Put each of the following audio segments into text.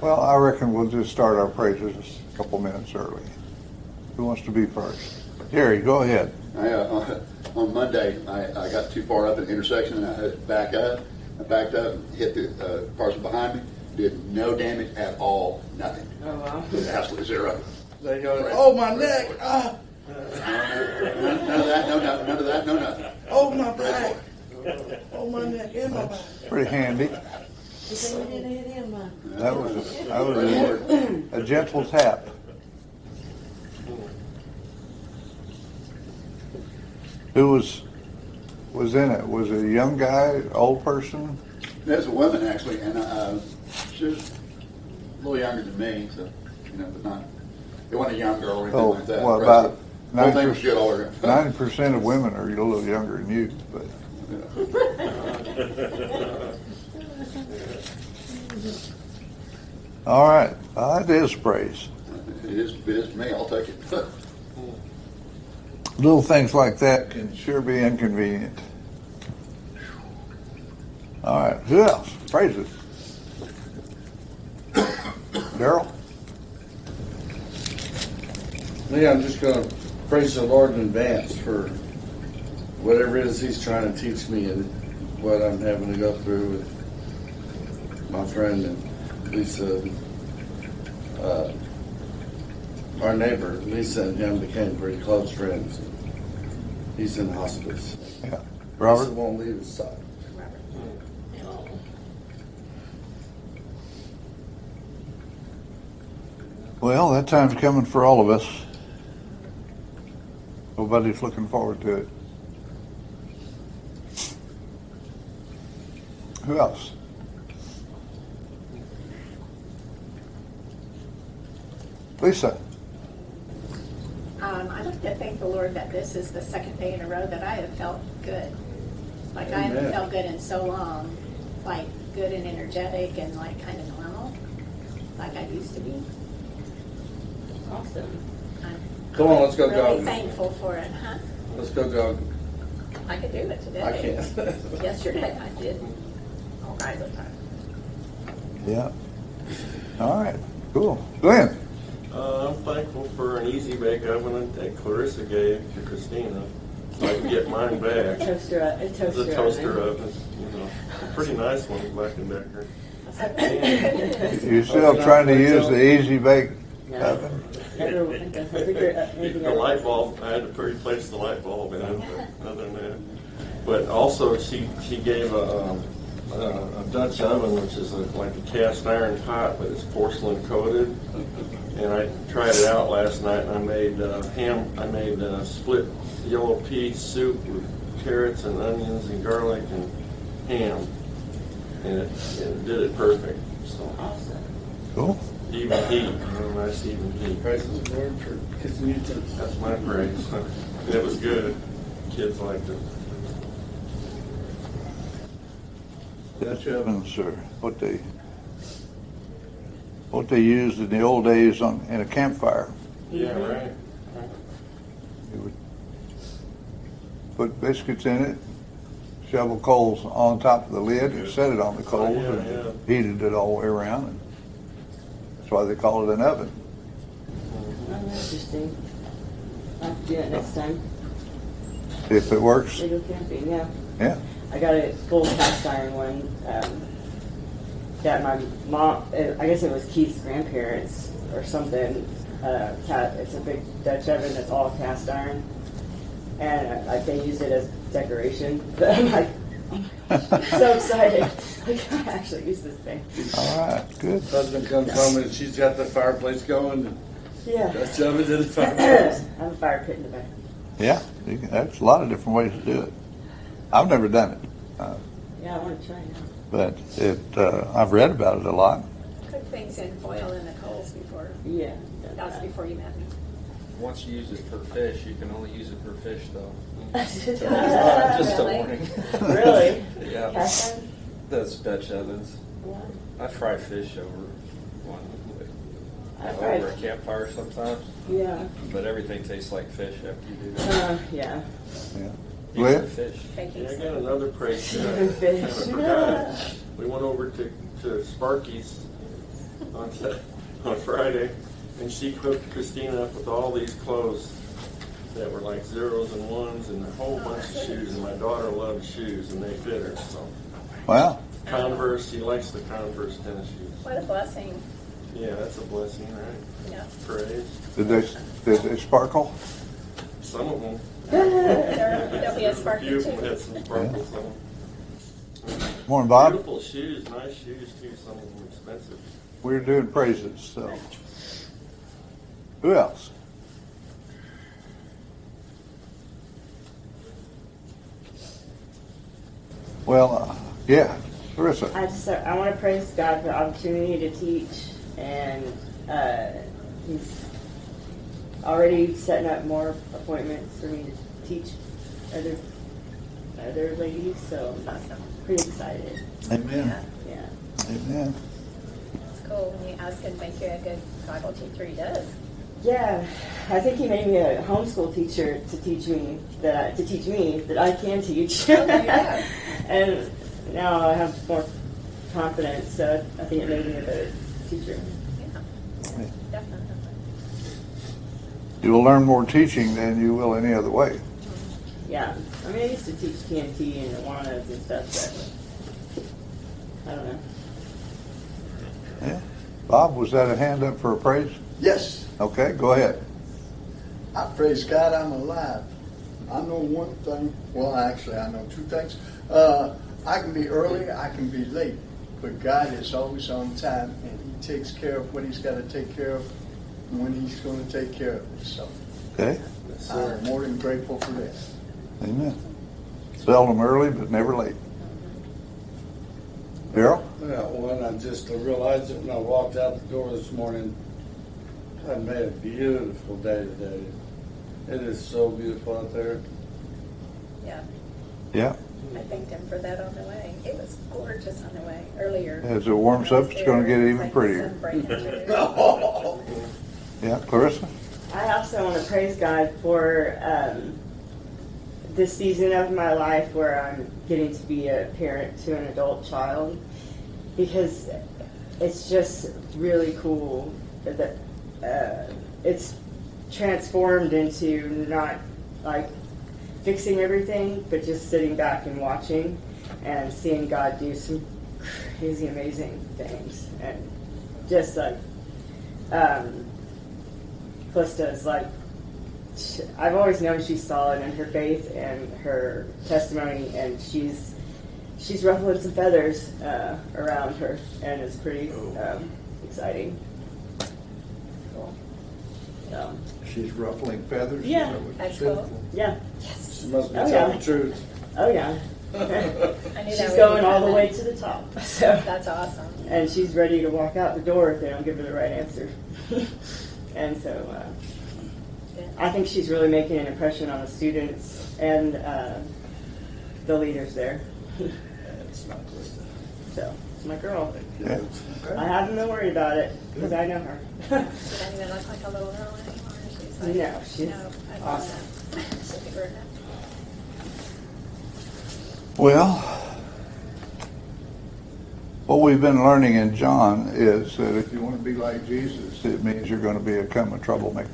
Well, I reckon we'll just start our praises a couple minutes early. Who wants to be first? Jerry, go ahead. On Monday, I got too far up at the intersection and I had to back up. I backed up and hit the person behind me. Did no damage at all, nothing. Oh, wow. Absolutely zero. They go, oh, my neck. Ah. None of that, none of that, no nothing. Oh, my back. Oh, my neck and my back. Pretty handy. That was a gentle tap. Who was in it? Was it a young guy, old person? There's a woman actually, and she was a little younger than me, so but not. It wasn't a young girl or anything like that. Well, about the whole thing was good all around. 90% of women are a little younger than you, but. All right, that is praise. It is to me. I'll take it. Little things like that can sure be inconvenient. All right, who else? Praise it. Daryl? Yeah, I'm just going to praise the Lord in advance for whatever it is He's trying to teach me and what I'm having to go through with my friend and Lisa. Our neighbor, Lisa and him became pretty close friends. He's in hospice. Yeah. Robert? Lisa won't leave his side. Well, that time's coming for all of us. Nobody's looking forward to it. Who else? Lisa? I'd like to thank the Lord that this is the second day in a row that I have felt good. Like I haven't felt good in so long. Like good and energetic and like kind of normal. Like I used to be. Awesome. Come on, let's go really jogging. Thankful for it, huh? Let's go jogging. I could do it today. I can't. Yesterday I did all kinds of times. Yeah. All right. Cool. Glenn? I'm thankful for an easy bake oven that Clarissa gave to Christina, so I can get mine back. It's a toaster oven, a pretty nice one, Black & Decker. You're still trying to use the Easy Bake Oven? The light bulb, I had to replace the light bulb in it, but other than that. But also, she gave a Dutch oven, which is like a cast iron pot, but it's porcelain coated. And I tried it out last night, and I made I made split yellow pea soup with carrots and onions and garlic and ham, and it did it perfect. So Awesome. Cool. even heat, nice even heat. Praise the Lord for His utensils. That's my praise. And it was good. Kids liked it. Dutch ovens are what they used in the old days in a campfire. Yeah, right. You would put biscuits in it, shovel coals on top of the lid, and set it on the coals, and heated it all the way around. And that's why they call it an oven. Oh, interesting. I'll have to do that next time. If it works. They go camping, yeah. Yeah. I got a full cast iron one that my mom, I guess it was Keith's grandparents or something. It's a big Dutch oven that's all cast iron, and they used it as decoration. But I'm like, oh my gosh, so excited! Like, I actually use this thing. All right, good. Husband comes home and she's got the fireplace going. And Yeah. Dutch oven in the fireplace. I have a fire pit in the back. Yeah, that's a lot of different ways to do it. I've never done it, Yeah, I want to try now. but I've read about it a lot. Cook things in foil in the coals before. Yeah. That was before you met me. Once you use it for fish, you can only use it for fish, though. Just a Really? warning. Really? Yeah. Cast iron? Those Dutch ovens. Yeah. I fry fish over I over fried. a campfire sometimes, Yeah. but everything tastes like fish after you do that. Yeah. Yeah. Eat Glenn? the fish. Baking Yeah, I got soda. another praise. Chicken fish. I forgot. We went over to Sparky's on Friday, and she hooked Christina up with all these clothes that were like zeros and ones and a whole bunch of shoes. And my daughter loved shoes, and they fit her. So Wow. Converse, she likes the Converse tennis shoes. What a blessing. Yeah, that's a blessing, right? Yeah. Praise. Did they sparkle? Some of them. There'll be a A sparkle few of them too. had some sparkles on them. Morning, Bob. Beautiful shoes, nice shoes too. Some of them expensive. We're doing praises, so. Who else? Well, yeah, Larissa. I want to praise God for the opportunity to teach, and He's already setting up more appointments for me to teach other ladies. So I'm pretty excited. Amen. Yeah. Amen. It's cool when you ask him to make you a good Bible teacher. He does. Yeah, I think he made me a homeschool teacher to teach me that I can teach. Oh, there you go. And now I have more confidence, so I think it made me a better teacher. Yeah, definitely. You will learn more teaching than you will any other way. Yeah, I mean I used to teach TNT and Awanas and stuff, but I don't know. Yeah. Bob, was that a hand up for a praise? Yes, Okay, go ahead. I praise God I'm alive. I know one thing, well actually I know two things. I can be early, I can be late, but God is always on time and He takes care of what He's got to take care of when He's going to take care of it. So Okay. Yes, sir. I'm more than grateful for that. Amen. Seldom early, but never late. Daryl? Yeah, when I realized it when I walked out the door this morning, I made a beautiful day today. It is so beautiful out there. Yeah, Yeah. I thanked him for that on the way. It was gorgeous on the way earlier. As it warms up, it's going to get even Like prettier. sun breaking through. Yeah, Clarissa? I also want to praise God for this season of my life where I'm getting to be a parent to an adult child, because it's just really cool that it's transformed into not like fixing everything, but just sitting back and watching and seeing God do some crazy, amazing things. And just like Calista is like, I've always known she's solid in her faith and her testimony, and she's ruffling some feathers around her, and it's pretty exciting. Cool. So, She's ruffling feathers? Yeah. Is that what you That's said? cool. yeah. She must be Oh, telling yeah. the truth. Oh yeah. I knew that She's would going be all the coming. way to the top. So, That's awesome. and she's ready to walk out the door if they don't give her the right answer. And so, I think she's really making an impression on the students and the leaders there. It's not Krista. So, it's my girl. Yeah. I haven't been worried about it because I know her. She doesn't even look like a little girl anymore. She's like, No, she's no, I love awesome. that. She'll be grown up. Well, what we've been learning in John is that if you want to be like Jesus, it means you're going to become a troublemaker.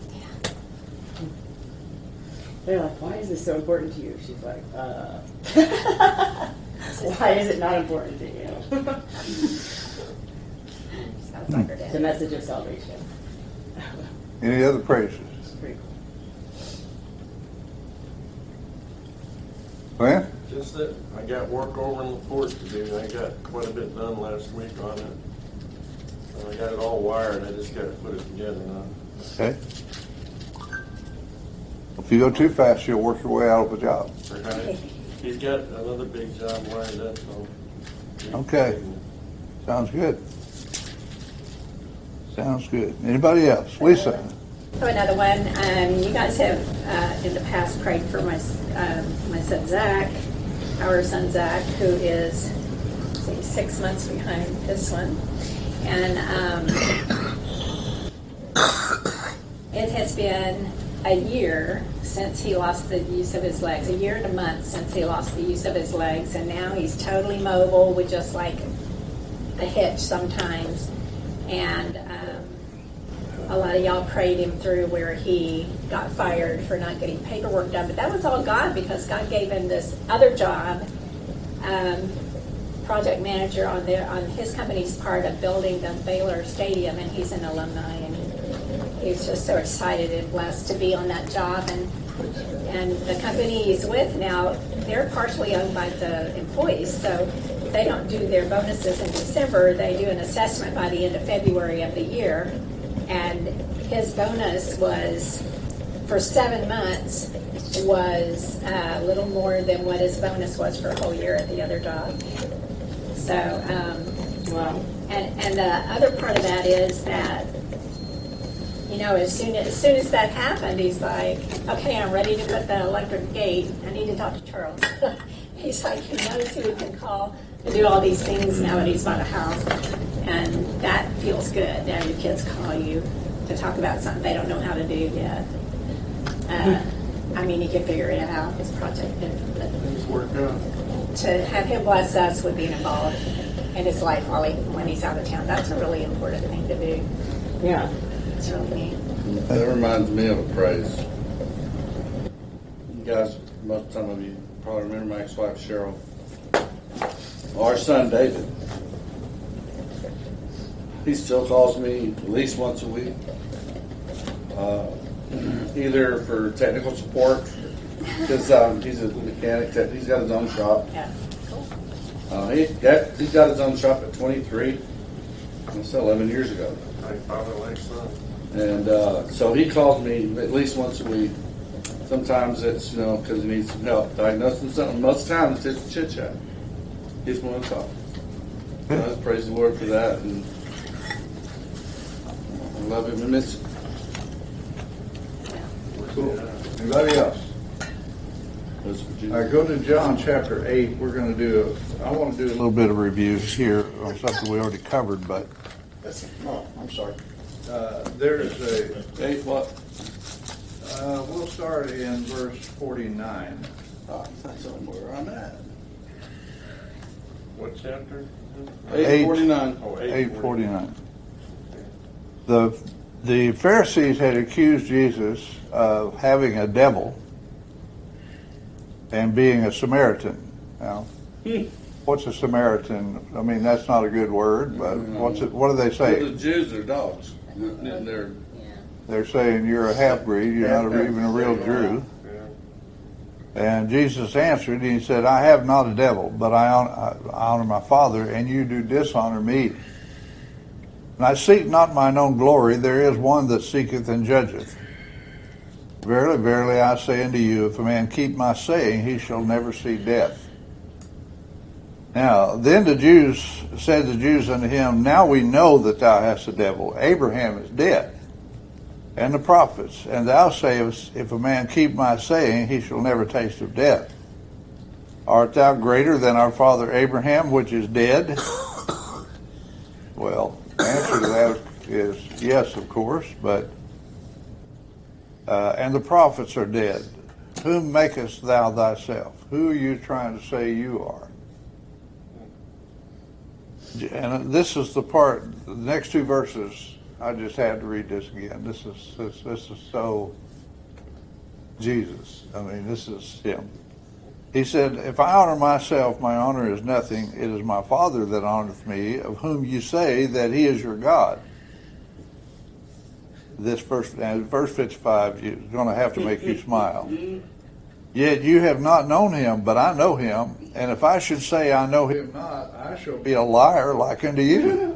They're like, why is this so important to you? She's like, why is it not important to you? Sounds like her The dad. message of salvation. Any other praises? It's pretty cool. Glenn? Just that I got work over in the port to do. I got quite a bit done last week on it. So I got it all wired. I just got to put it together now. Okay. If you go too fast, you'll work your way out of a job. Right. He's got another big job lined up. So Okay. Sounds good. Sounds good. Anybody else? Lisa? So another one. You guys have in the past prayed for my son Zach, our son Zach, who is 6 months behind this one, and it has been a year since he lost the use of his legs. A year and a month since he lost the use of his legs, and now he's totally mobile with just like a hitch sometimes. And a lot of y'all prayed him through where he got fired for not getting paperwork done. But that was all God, because God gave him this other job, project manager on his company's part of building the Baylor Stadium, and he's an alumni, and he's just so excited and blessed to be on that job. And the company he's with now, they're partially owned by the employees, so they don't do their bonuses in December. They do an assessment by the end of February of the year, and his bonus was, for 7 months, was a little more than what his bonus was for a whole year at the other job. So, Wow. and the other part of that is that, you know, as soon as that happened, he's like, okay, I'm ready to put the electric gate. I need to talk to Charles. He's like, he knows who he can call to do all these things now that he's bought a house. And that feels good. Now your kids call you to talk about something they don't know how to do yet. I mean, he can figure it out, his project. Things work out. To have him bless us with being involved in his life when he's out of town, that's a really important thing to do. Yeah. It's really neat. That reminds me of a praise. You guys, some of you probably remember my ex-wife Cheryl. Our son David. He still calls me at least once a week, either for technical support, because he's a mechanic. He's got his own shop. Yeah, cool. He's got his own shop at 23. That's 11 years ago. I probably like son. And so he calls me at least once a week. Sometimes it's, because he needs some help diagnosing something. Most times it's chit chat. He's one to talk. So praise the Lord for that. And I love him and miss him. Cool. Anybody else? Those are Virginia. All right, go to John chapter 8. We're going to do I want to do a little bit of review here on something we already covered, but Oh, I'm sorry. there's a, 8 what? we'll start in verse 49. Oh, that's where I'm at. What chapter? 8:49. Oh, 8:49. The Pharisees had accused Jesus of having a devil and being a Samaritan. Now, what's a Samaritan? I mean, that's not a good word, but what do they The say? Jews are dogs. They're They're saying you're a half-breed, you're not even a real Jew. And Jesus answered, and he said, I have not a devil, but I honor my Father, and you do dishonor me. And I seek not mine own glory, there is one that seeketh and judgeth. Verily, verily, I say unto you, if a man keep my saying, he shall never see death. Now, then said the Jews unto him, now we know that thou hast a devil. Abraham is dead, and the prophets, and thou sayest, if a man keep my saying, he shall never taste of death. Art thou greater than our father Abraham, which is dead? Well, the answer to that is yes, of course, but and the prophets are dead. Whom makest thou thyself? Who are you trying to say you are? And this is the part, the next two verses, I just had to read this again. This is so Jesus. I mean, this is him. He said, if I honor myself, my honor is nothing. It is my Father that honoreth me, of whom you say that he is your God. This verse 55 is going to have to make you smile. Yet you have not known him, but I know him. And if I should say I know him not, I shall be a liar like unto you.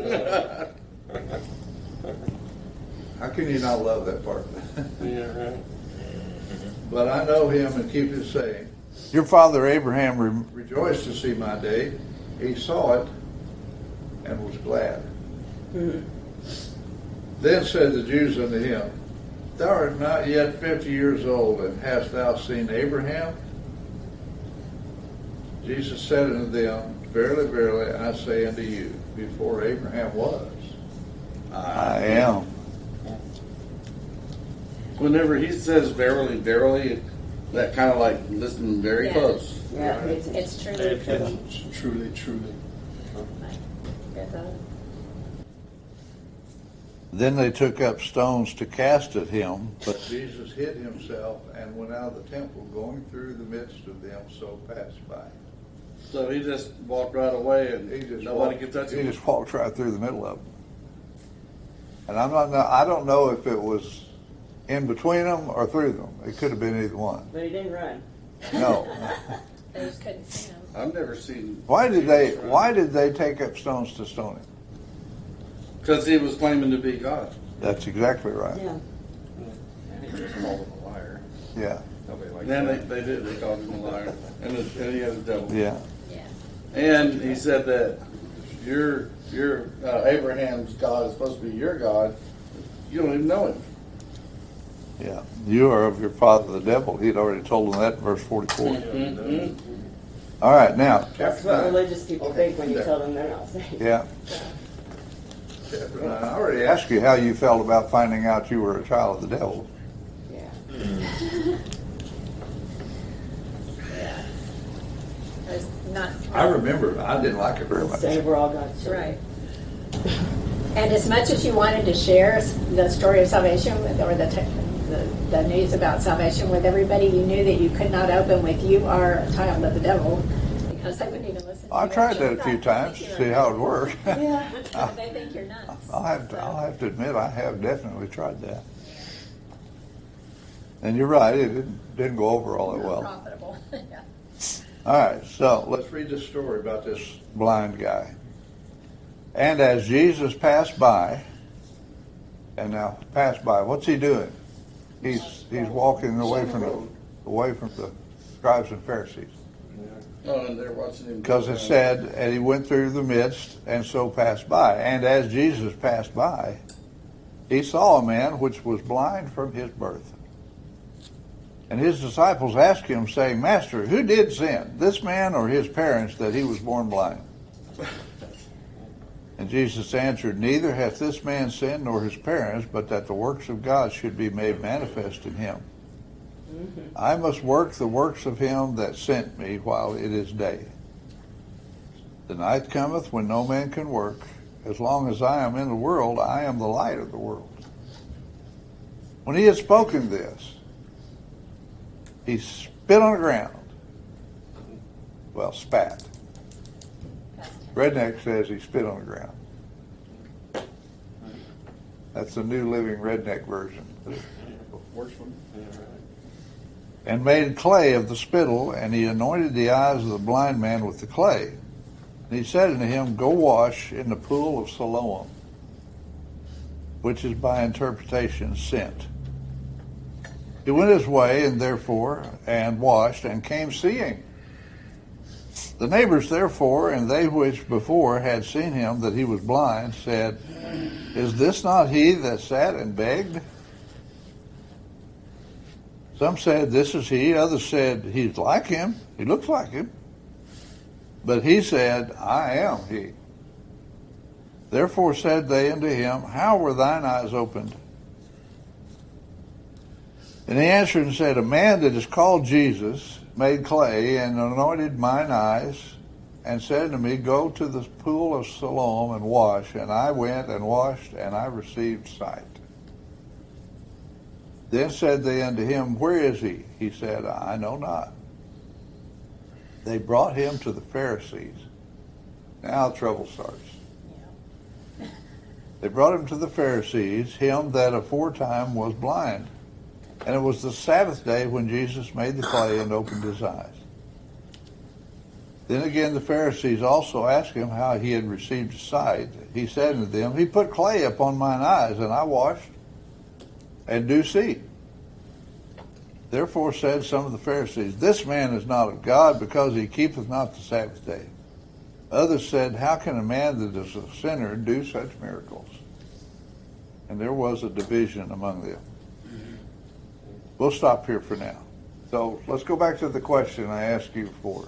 How can you not love that part? Yeah, right. But I know him and keep his saying. Your father Abraham rejoiced to see my day. He saw it and was glad. Then said the Jews unto him, thou art not yet 50 years old, and hast thou seen Abraham? Jesus said unto them, verily, verily, I say unto you, before Abraham was, I am. Whenever he says verily, verily, that kind of like listening very Yeah. close. Yeah. It's truly, truly. Truly, truly. Good though. Then they took up stones to cast at him, but Jesus hid himself and went out of the temple, going through the midst of them, so passed by. So he just walked right away and nobody could touch He him? just walked right through the middle of them. And I don't know if it was in between them or through them. It could have been either one. But he didn't run. No. They just couldn't see him. I've never seen. Why did they take up stones to stone him? Because he was claiming to be God. That's exactly right. Yeah. And he just called him a liar. Yeah. Nobody likes Then that. they did. They called him a liar, and he had a devil. Yeah. Yeah. And he said that your Abraham's God is supposed to be your God. You don't even know him. Yeah. You are of your father the devil. He'd already told them that in verse 44. Mm-hmm. All right, now. That's what religious people Okay, think when you there. tell them they're not saved. Yeah. I already asked you how you felt about finding out you were a child of the devil. Yeah. Yeah. It's not. I remember I didn't like it very much. Say we're all God's That's children. right. And as much as you wanted to share the story of salvation or the news about salvation with everybody, you knew that you could not open with "You are a child of the devil," because they wouldn't even listen to I you. tried that a few times to see how it worked. Yeah. They think you're nuts. I'll have to admit I have definitely tried that. And you're right, it didn't go over all that Not well. profitable. Yeah. All right, so let's read this story about this blind guy. And as Jesus passed by, and now passed by, what's he doing? He's walking away from the scribes and Pharisees. Oh, and they're watching him. Because it said, and he went through the midst, and so passed by. And as Jesus passed by, he saw a man which was blind from his birth. And his disciples asked him, saying, Master, who did sin, this man or his parents, that he was born blind? And Jesus answered, Neither hath this man sinned nor his parents, but that the works of God should be made manifest in him. I must work the works of him that sent me while it is day. The night cometh when no man can work. As long as I am in the world, I am the light of the world. When he had spoken this, he spit on the ground. Well, spat. Redneck says he spit on the ground. That's the New Living Redneck version. Works for me. And made clay of the spittle, and he anointed the eyes of the blind man with the clay. And he said unto him, Go wash in the pool of Siloam, which is by interpretation sent. He went his way, and washed, and came seeing. The neighbors therefore, and they which before had seen him that he was blind, said, Is this not he that sat and begged? Some said, This is he. Others said, He's like him. He looks like him. But he said, I am he. Therefore said they unto him, How were thine eyes opened? And he answered and said, A man that is called Jesus made clay and anointed mine eyes, and said unto me, Go to the pool of Siloam and wash. And I went and washed, and I received sight. Then said they unto him, Where is he? He said, I know not. They brought him to the Pharisees. Now trouble starts. They brought him to the Pharisees, him that aforetime was blind. And it was the Sabbath day when Jesus made the clay and opened his eyes. Then again the Pharisees also asked him how he had received sight. He said unto them, He put clay upon mine eyes, and I washed, and do see. Therefore said some of the Pharisees, This man is not of God, because he keepeth not the Sabbath day. Others said, How can a man that is a sinner do such miracles? And there was a division among them. We'll stop here for now. So let's go back to the question I asked you before.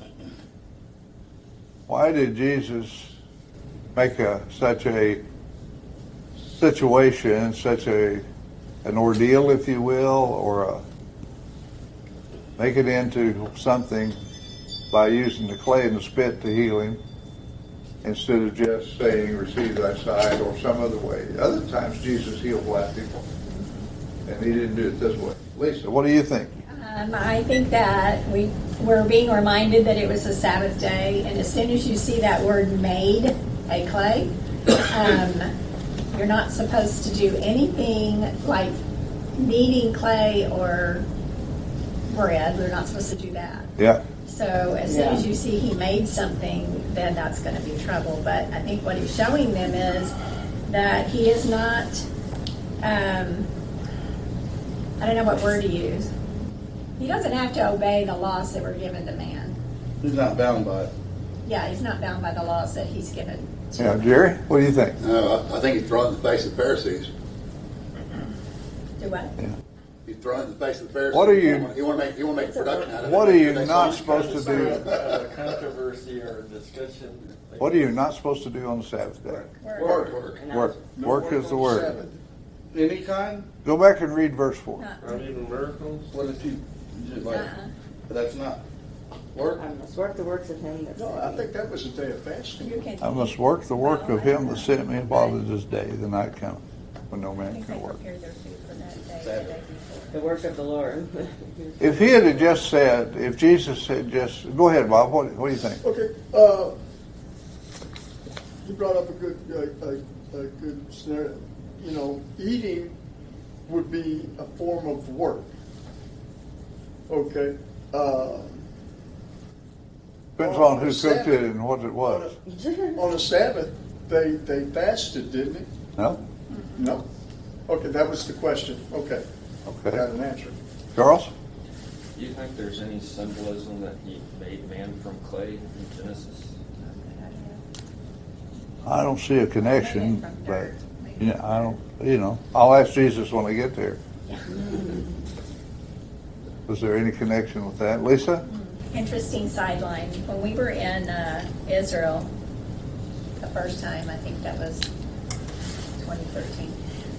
Why did Jesus make such a situation, such an ordeal, if you will, or make it into something by using the clay and the spit to heal him? instead of just saying, receive thy sight, or some other way. Other times Jesus healed blind people, and he didn't do it this way. Lisa, what do you think? I think that we're being reminded that it was a Sabbath day, and as soon as you see that word made, a clay, you're not supposed to do anything like kneading clay or bread. We're not supposed to do that. Yeah. So as soon as you see he made something, then that's going to be trouble. But I think what he's showing them is that he is not, I don't know what word to use. He doesn't have to obey the laws that were given to man. He's not bound by it. Yeah, he's not bound by the laws that he's given to Yeah, Jerry, what do you think? No, I think he's thrown in the face of the Pharisees. Do what? He's thrown in the face of the Pharisees. What are you- He want to make a production out of it. What are you They not say- supposed to do? Controversy or discussion. What are you not supposed to do on the Sabbath day? Work. Work. No Work is the on word. Sabbath. Any kind? Go back and read verse 4. Not even miracles. What if you did like? Uh-uh. That's not work. I must work the works of him that No, sent I me. think that was a day of fasting. You can, I must work the work of him that sent me while it is day. The night cometh when no I man think they can work. prepare their food for that day, the Sabbath. day before. The work of the Lord. If he had just said, if Jesus had just, go ahead, Bob. What do you think? Okay, you brought up a good scenario. You know, eating would be a form of work. Okay. Depends on who cooked it and what it was. On the Sabbath, they fasted, didn't they? No? No. Okay, that was the question. Okay, got Okay. an answer. Charles? Do you think there's any symbolism that he made man from clay in Genesis? I don't see a connection, Maybe from but dirt. Maybe yeah, from I dirt. don't. I'll ask Jesus when I get there. Was there any connection with that, Lisa? Interesting sideline. When we were in Israel the first time, I think that was 2013,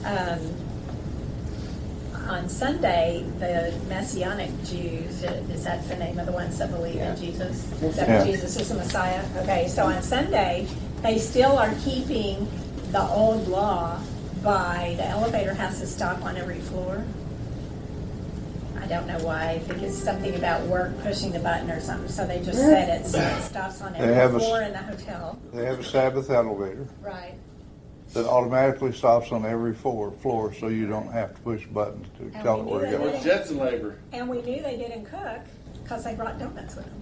on Sunday, the Messianic Jews, is that the name of the ones that believe in Jesus? Is that Yeah. Jesus is the Messiah? Okay, so on Sunday, they still are keeping the old law by the elevator has to stop on every floor. I don't know why. I think it's something about work pushing the button or something. So they just said it, so it stops on They every have a floor in the hotel. They have a Sabbath elevator Right. that automatically stops on every floor, so you don't have to push buttons to And tell we it knew where to they go. didn't- Or Jetson labor. And we knew they didn't cook because they brought donuts with them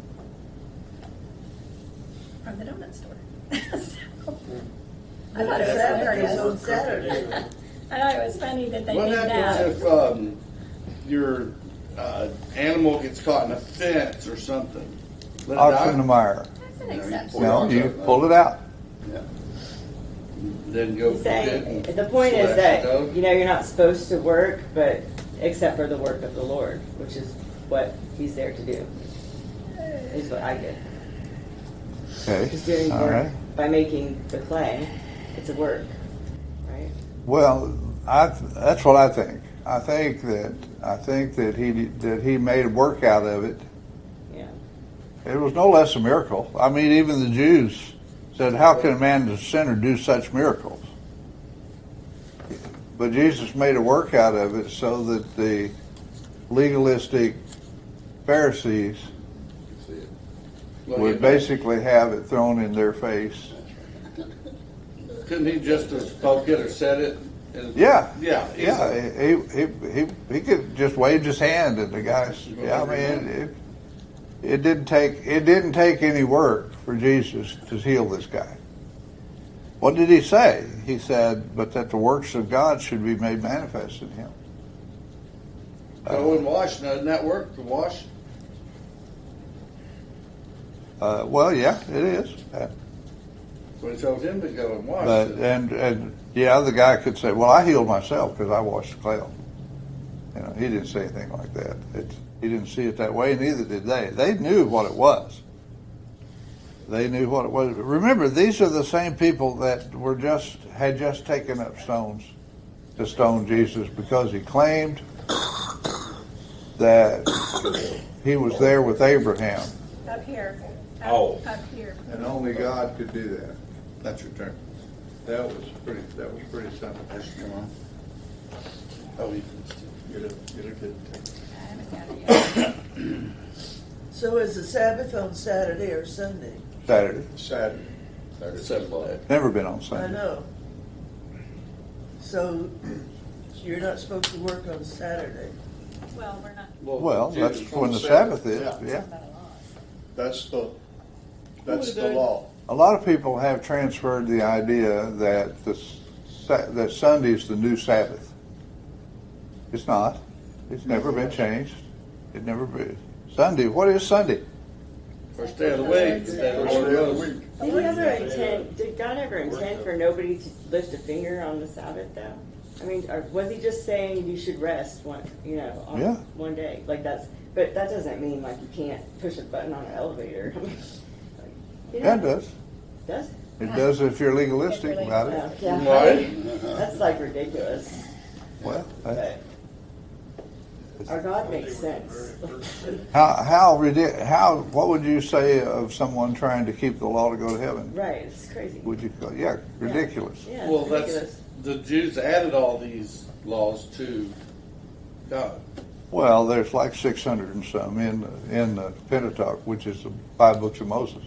from the donut store. So, I thought it was hilarious. on Saturday. I thought it was funny that they What did that. happens if your animal gets caught in a fence or something? Let it Ox in the out? mire. That's an exception. No, you pull it out. Yeah. Then go. He's saying, get it the point is and that, go. you're not supposed to work, but except for the work of the Lord, which is what he's there to do, is what I get. Okay. He's doing All work right. by making the clay. It's a work, right? Well, that's what I think. I think that he made work out of it. Yeah. It was no less a miracle. I mean, even the Jews said, "How can a man, a sinner, do such miracles?" But Jesus made a work out of it so that the legalistic Pharisees See it. Well, would you- basically have it thrown in their face. Couldn't he just have spoke it or said it? And- Yeah. Yeah. Yeah, he could just wave his hand and the guys. Yeah, I mean, it didn't take any work for Jesus to heal this guy. What did he say? He said, "But that the works of God should be made manifest in him." Go and wash. Doesn't that work to wash? Well, yeah, it is. When he tells him to go and wash. But and yeah, the guy could say, "Well, I healed myself because I washed the clay off." You know, he didn't say anything like that. He didn't see it that way, neither did they. They knew what it was. They knew what it was. Remember, these are the same people that had just taken up stones to stone Jesus because he claimed that he was there with Abraham. Up here. Oh. Up here. And only God could do that. That's your turn. That was pretty simple. Come on. Oh, you can still Get a good I haven't got it yet. So is the Sabbath on Saturday or Sunday? Saturday. Saturday. Saturday. Never been on I Sunday. know. So you're not supposed to work on Saturday. Well, we're not. Well, that's Jesus when the on Sabbath Sabbath, is, yeah. yeah. About a law. That's the law. A lot of people have transferred the idea that that Sunday is the new Sabbath. It's not. It's never been changed. It never been. Sunday, what is Sunday? First day of the week. First day of the week. Did God ever intend for nobody to lift a finger on the Sabbath though? I mean, or was he just saying you should rest on Yeah. one day? But that doesn't mean like you can't push a button on an elevator. I mean, Yeah, it does. Does? It does if you're legalistic about it. Yeah. Right. That's like ridiculous. Well, But our God makes sense. what would you say of someone trying to keep the law to go to heaven? Right, it's crazy. Would you go, yeah, ridiculous. Yeah, Well, it's that's ridiculous. the Jews added all these laws to God. Well, there's like 600 and some in the Pentateuch, which is the 5 books of Moses.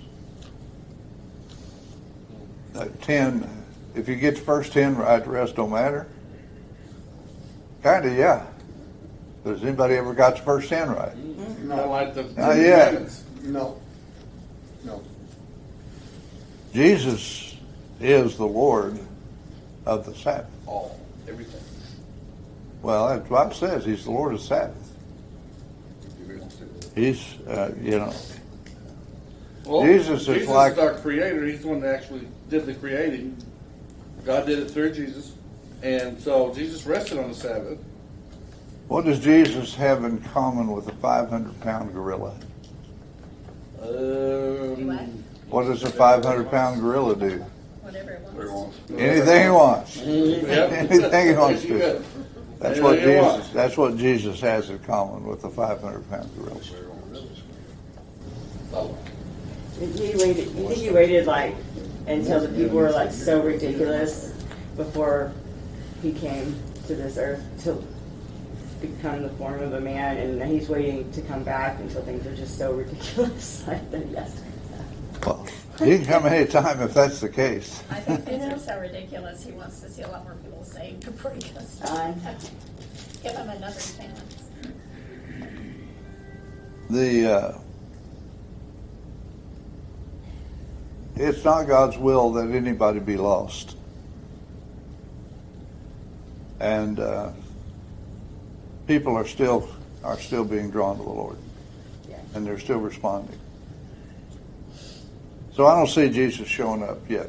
10, if you get the first 10 right, the rest don't matter. Kinda, yeah. Has anybody ever got the first 10 right? Not like the Not yet. Commandments. No. Jesus is the Lord of the Sabbath. All, everything. Well, that's what it says. He's the Lord of the Sabbath. He's, Well, Jesus is like- our creator. He's the one that actually did the creating. God did it through Jesus. And so Jesus rested on the Sabbath. What does Jesus have in common with a 500-pound gorilla? Do what? What does a 500-pound gorilla do? Whatever it wants. Anything he wants. Yep. Anything he wants Yes, you to. could. That's Anything what he wants. Jesus. That's what Jesus has in common with a 500-pound gorilla. He waited like until the people were like so ridiculous before he came to this earth to become the form of a man, and he's waiting to come back until things are just so ridiculous. Like that, yes. Well, he can come any time if that's the case. I think things are so ridiculous, he wants to see a lot more people saved before he goes. Give him another chance. It's not God's will that anybody be lost. And people are still being drawn to the Lord. Yeah. And they're still responding. So I don't see Jesus showing up yet.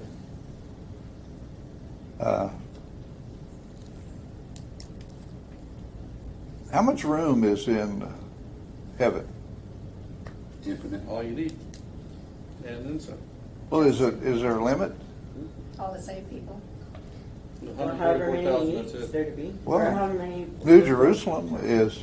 How much room is in heaven? Infinite. All you need. And then some. Well, is there a limit? All the saved people. Or however many 144,000, that's needs it. there to be. Well, or however many. New Jerusalem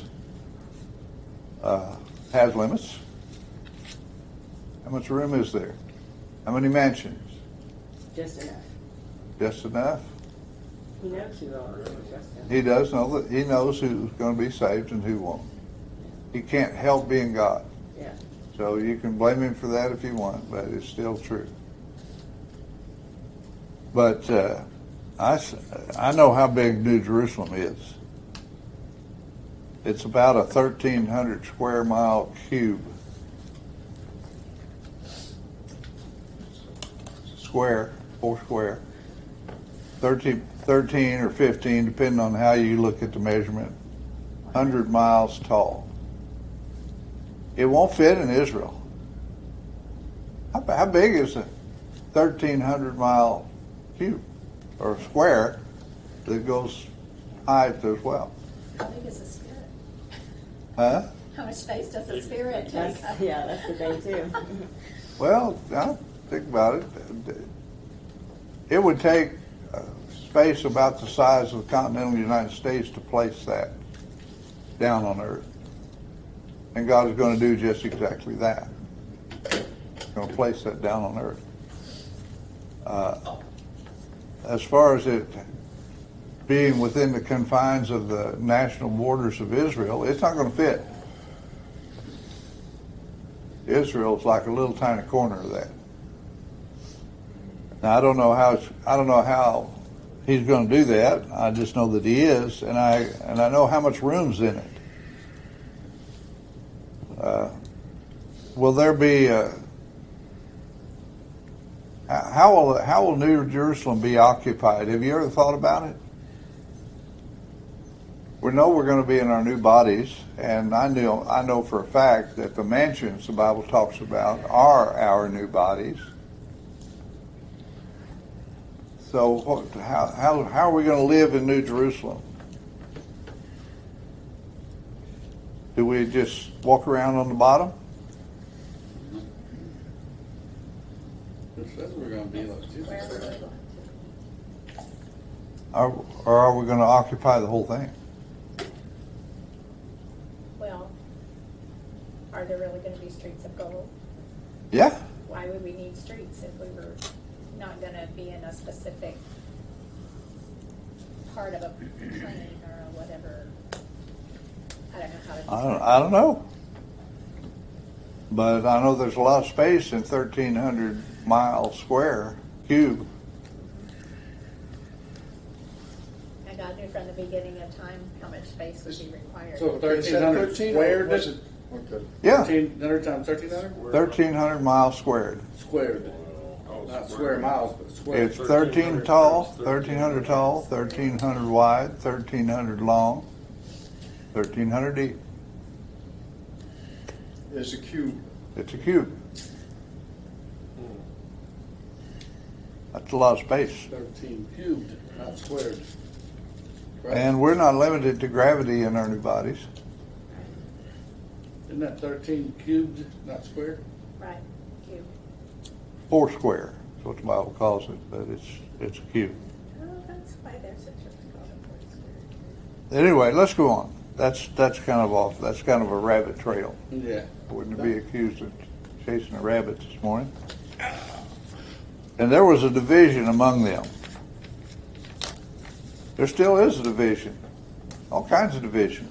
has limits. How much room is there? How many mansions? Just enough. Just enough. He knows who all is just enough. He does know that he knows who's going to be saved and who won't. He can't help being God. Yeah. So you can blame him for that if you want, but it's still true. But I know how big New Jerusalem is. It's about a 1,300 square mile cube. Square, 4 square. 13 or 15, depending on how you look at the measurement. 100 miles tall. It won't fit in Israel. How big is a 1,300 mile cube or square that goes height as well? How big is the spirit? Huh? How much space does the spirit take up? That's the thing too. Well, now think about it. It would take space about the size of the continental United States to place that down on Earth. And God is going to do just exactly that. He's going to place that down on Earth. As far as it being within the confines of the national borders of Israel, it's not going to fit. Israel's like a little tiny corner of that. Now I don't know how he's going to do that. I just know that he is, and I know how much room's in it. Will there be how will New Jerusalem be occupied? Have you ever thought about it? We know we're going to be in our new bodies, and I know for a fact that the mansions the Bible talks about are our new bodies. So how are we going to live in New Jerusalem? Do we just walk around on the bottom? It says we're going to be like Jesus. Where are we going? Or are we going to occupy the whole thing? Well, are there really going to be streets of gold? Yeah. Why would we need streets if we were not going to be in a specific part of a plane or whatever? I don't know how to describe I don't know. But I know there's a lot of space in 1,300 miles square cube. And God knew from the beginning of time how much space would be required. So Is that 1,300 13 or squared? was it? Okay. Yeah, 1,300 times 1,300? 1,300 miles squared. Squared. Not square miles, but square. It's 13 tall, 1,300 tall, 1,300 wide, 1,300 long, 1,300 deep. It's a cube. It's a cube. That's a lot of space. 13 cubed, not squared. Right. And we're not limited to gravity in our new bodies. Isn't that 13 cubed, not squared? Right, cube. 4 square is what the Bible calls it, but it's a cube. Oh, that's why there's a church called a 40 square. Anyway, let's go on. That's kind of off. That's kind of a rabbit trail. Yeah. I wouldn't be accused of chasing a rabbit this morning. And there was a division among them. There still is a division. All kinds of divisions.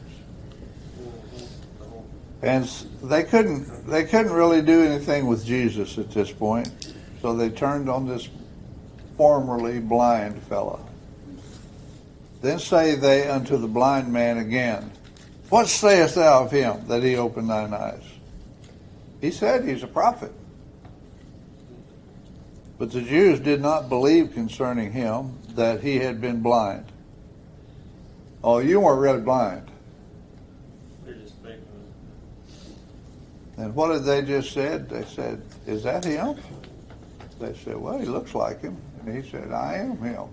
And they couldn't really do anything with Jesus at this point. So they turned on this formerly blind fella. Then say they unto the blind man again, What sayest thou of him, that he opened thine eyes? He said he's a prophet. But the Jews did not believe concerning him that he had been blind. Oh, you weren't really blind. They're just making And what did they just said? They said, Is that him? They said, Well, he looks like him. And he said, I am him.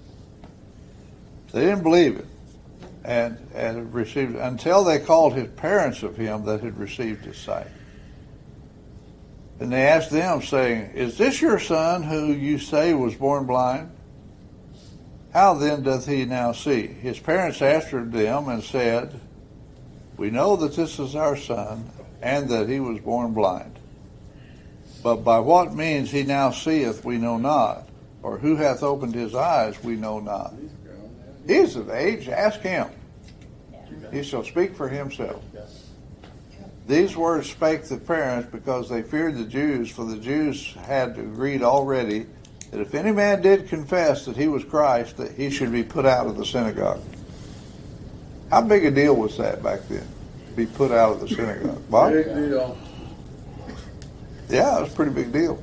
They didn't believe it, and received until they called his parents of him that had received his sight. And they asked them, saying, Is this your son who you say was born blind? How then doth he now see? His parents answered them and said, We know that this is our son, and that he was born blind. But by what means he now seeth we know not, or who hath opened his eyes we know not. He is of age, ask him. He shall speak for himself. These words spake the parents because they feared the Jews, for the Jews had agreed already that if any man did confess that he was Christ, that he should be put out of the synagogue. How big a deal was that back then, to be put out of the synagogue? Bob? Big deal. Yeah, it was a pretty big deal.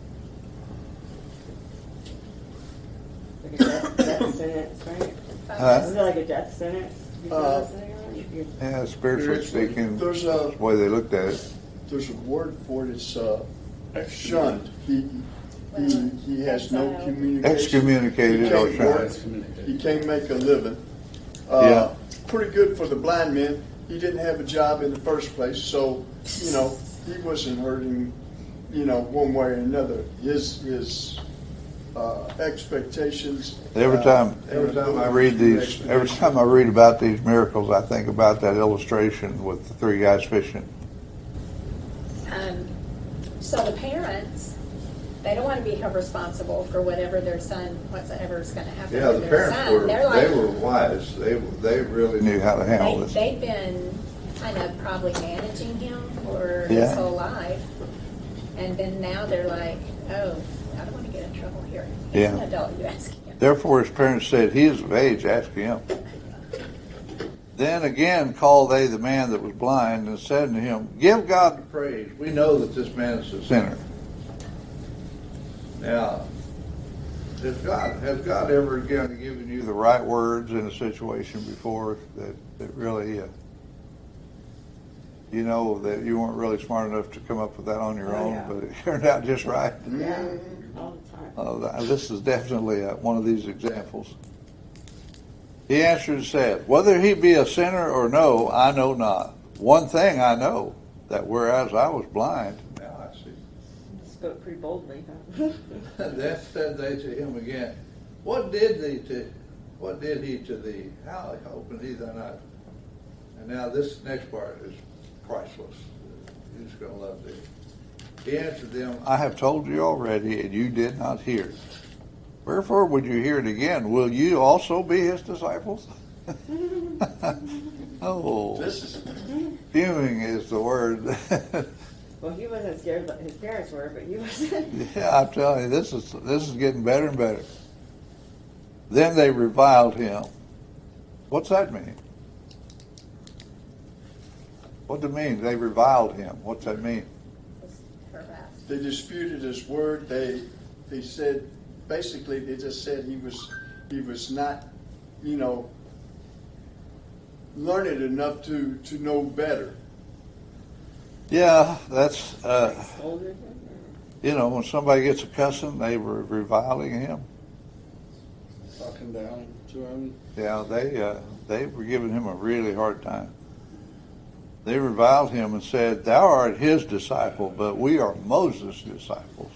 Like a death sentence, right? Is it like a death sentence? Yeah, spiritually speaking, There's that's the way they looked at it. There's a word for it. It's shunned. He has no communication. Excommunicated or He can't work. shunned. He can't make a living. Yeah. Pretty good for the blind man. He didn't have a job in the first place, so he wasn't hurting, one way or another. His expectations. Every time I read about these miracles, I think about that illustration with the 3 guys fishing. So the parents, they don't want to be held responsible for whatever their son, whatever is going to happen Yeah, to the their parents son. They're like, they were wise. They really knew how to handle this. they've been kind of probably managing him for Yeah. his whole life. And then now they're like, oh, I don't want to get in trouble here. He's Yeah. an adult, you ask him. Therefore his parents said, He is of age, ask him. Then again called they the man that was blind, and said unto him, Give God the praise. We know that this man is a sinner. Now, has God ever again given you the right words in a situation before that really, you know, that you weren't really smart enough to come up with that on your Oh, own, yeah. but it turned out just right? Yeah, all the time. This is definitely one of these examples. He answered and said, Whether he be a sinner or no, I know not. One thing I know, that whereas I was blind, now I see. Spoke pretty boldly, huh? Then said they to him again, What did he to thee? How opened he thine eyes? And now this next part is priceless. You're just going to love this. He answered them, I have told you already, and you did not hear. Wherefore would you hear it again? Will you also be his disciples? Oh, This is fuming is the word. Well, he wasn't scared like his parents were, but he wasn't. Yeah, I'm telling you, this is getting better and better. Then they reviled him. What's that mean? What do it mean? They reviled him. What's that mean? Harassed. they disputed his word. They said basically they just said he was not, you know, learned enough to know better. Yeah, that's Older. you know, when somebody gets a cussing, they were reviling him. Talking down to him. Yeah, they were giving him a really hard time. They reviled him and said, Thou art his disciple, but we are Moses' disciples.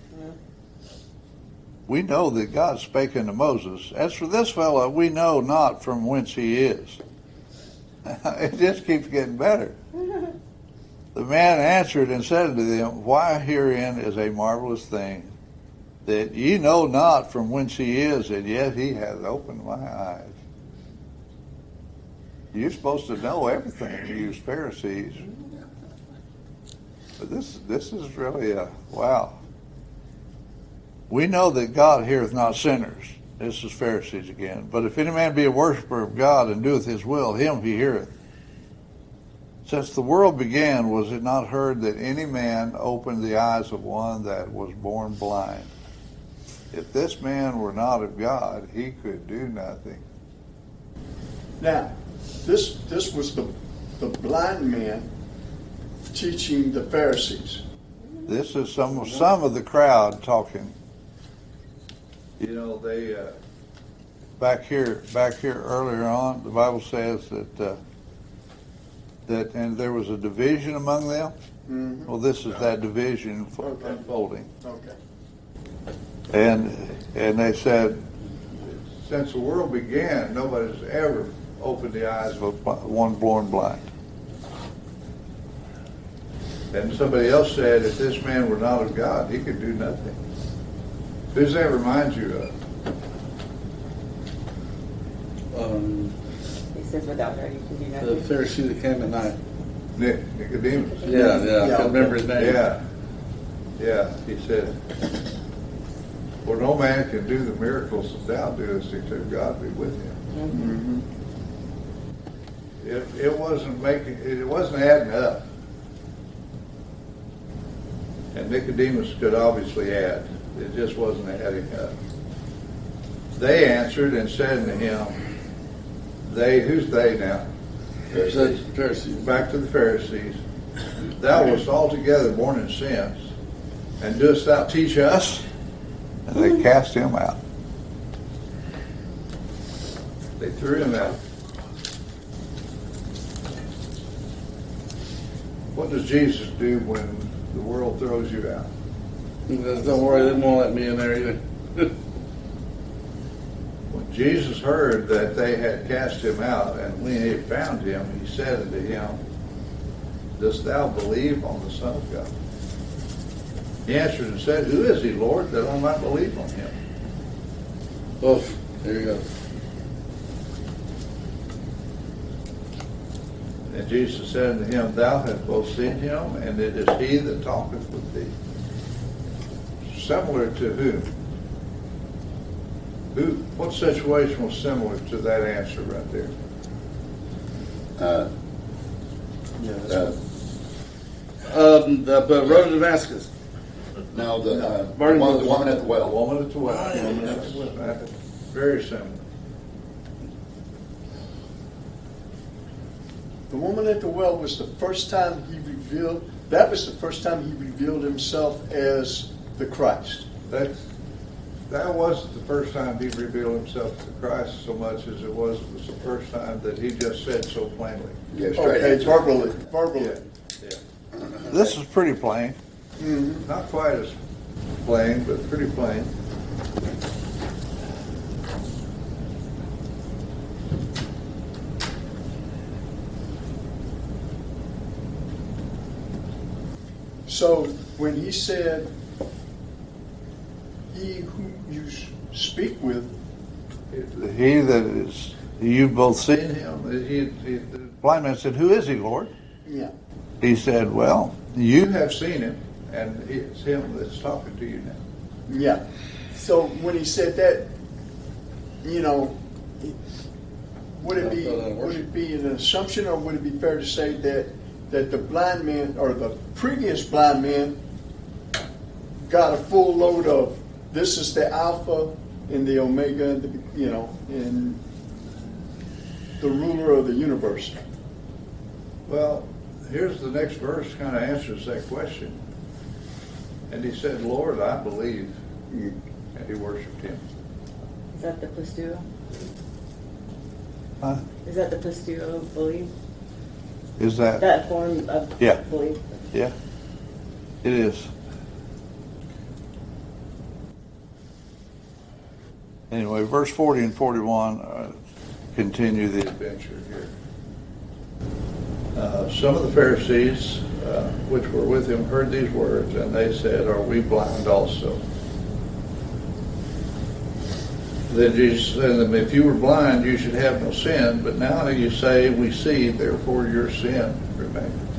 We know that God spake unto Moses. As for this fellow, we know not from whence he is. It just keeps getting better. The man answered and said unto them, Why herein is a marvelous thing, that ye know not from whence he is, and yet he hath opened my eyes. You're supposed to know everything, you Pharisees. But this is really wow. We know that God heareth not sinners. This is Pharisees again. But if any man be a worshiper of God and doeth his will, him he heareth. Since the world began, was it not heard that any man opened the eyes of one that was born blind? If this man were not of God, he could do nothing. Now, this was the blind man teaching the Pharisees. This is some of the crowd talking. You know, they back here earlier on, the Bible says that and there was a division among them. Mm-hmm. Well, this is that division Okay. unfolding. Okay. And they said, since the world began, nobody's ever opened the eyes of one born blind. And somebody else said, if this man were not of God, he could do nothing. Who does that remind you of? He says, without her, you can do The nothing. Pharisee that came at night. Nicodemus. Yeah, I can't remember his name. Yeah, he said, for no man can do the miracles that thou doest except God be with him. Mm-hmm. It wasn't adding up. And Nicodemus could obviously add. It just wasn't adding up. They answered and said unto him, who's they now? Pharisees. Back to the Pharisees. Thou wast altogether born in sins, and dost thou teach us? And they cast him out. They threw him out. What does Jesus do when the world throws you out? He says, don't worry, they won't let me in there either. When Jesus heard that they had cast him out, and when he had found him, he said unto him, Dost thou believe on the Son of God? He answered and said, "Who is he, Lord, that I might believe on him?" Oh, there you go. And Jesus said unto him, "Thou hast both seen him, and it is he that talketh with thee." Similar to whom? What situation was similar to that answer right there? The road to Damascus. Now, the Burning woman bush. at the The well. woman at the well. Very similar. The woman at the well was the first time he revealed, that was the first time he revealed himself as the Christ. That wasn't the first time he revealed himself to Christ so much as it was the first time that he just said so plainly. Yeah, straight Okay, answer. verbally. Yeah. This is pretty plain. Not quite as plain, but pretty plain. So when he said, "He who you speak with," He that is, you've both seen him. The blind man said, "Who is he, Lord?" yeah, He said, "Well, you have seen him, and it's him that's talking to you now." yeah. So when he said that, you know, would it be an assumption, or would it be fair to say that the blind man or the previous blind man got a full load of this is the Alpha and the Omega, and the ruler of the universe? Well, here's the next verse kind of answers that question. And he said, "Lord, I believe." And he worshiped him. Is that the pistuo? Huh? Is that the pistuo of belief? Is that? That form of Yeah. belief? Yeah, it is. Anyway, verse 40 and 41 continue the adventure here. Some of the Pharisees which were with him heard these words, and they said, "Are we blind also?" Then Jesus said to them, "If you were blind, you should have no sin, but now you say, we see, therefore your sin remains."